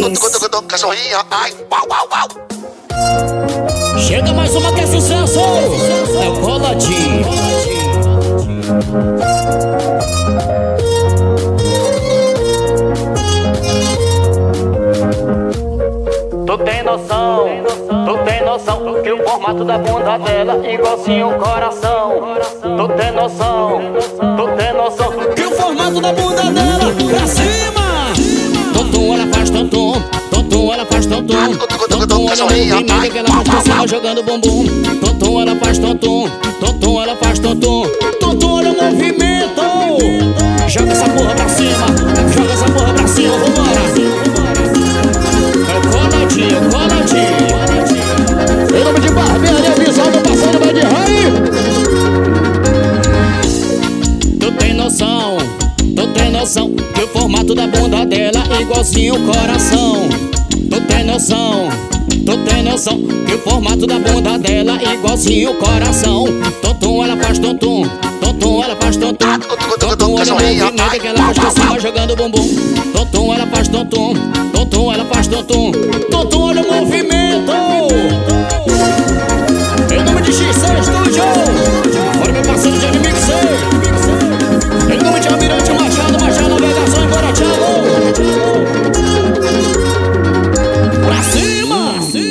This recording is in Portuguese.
Cachorrinha, ai, uau, uau, uau. Chega mais uma que é sucesso. É o Coladinho. Tu tem noção que o formato da bunda dela é igualzinho um coração. Tu tem noção que o formato da bunda dela pra cima. Tontum, ela faz tontum, tontum, ela faz tontum, tontum, olha o movimento que ela faz pra cima jogando bumbum. Tontum, ela faz tontum, tontum, ela faz tontum, tontum, olha o movimento. Joga essa porra pra cima, joga essa porra pra cima, vambora. É Coladinho, Coladinho. Em nome de Barbearia Visual, tô passando vai de raio. Tu tem noção que o formato da bunda dela é igualzinho o coração. Tu tem noção que o formato da bunda dela é igualzinho o coração. Tontum, ela faz tontum, tontum, ela faz tontum, tontum, olha o movimento que ela faz pra cima jogando bumbum. Tontum, ela faz tontum, tontum, ela faz tontum, tontum, olha o movimento.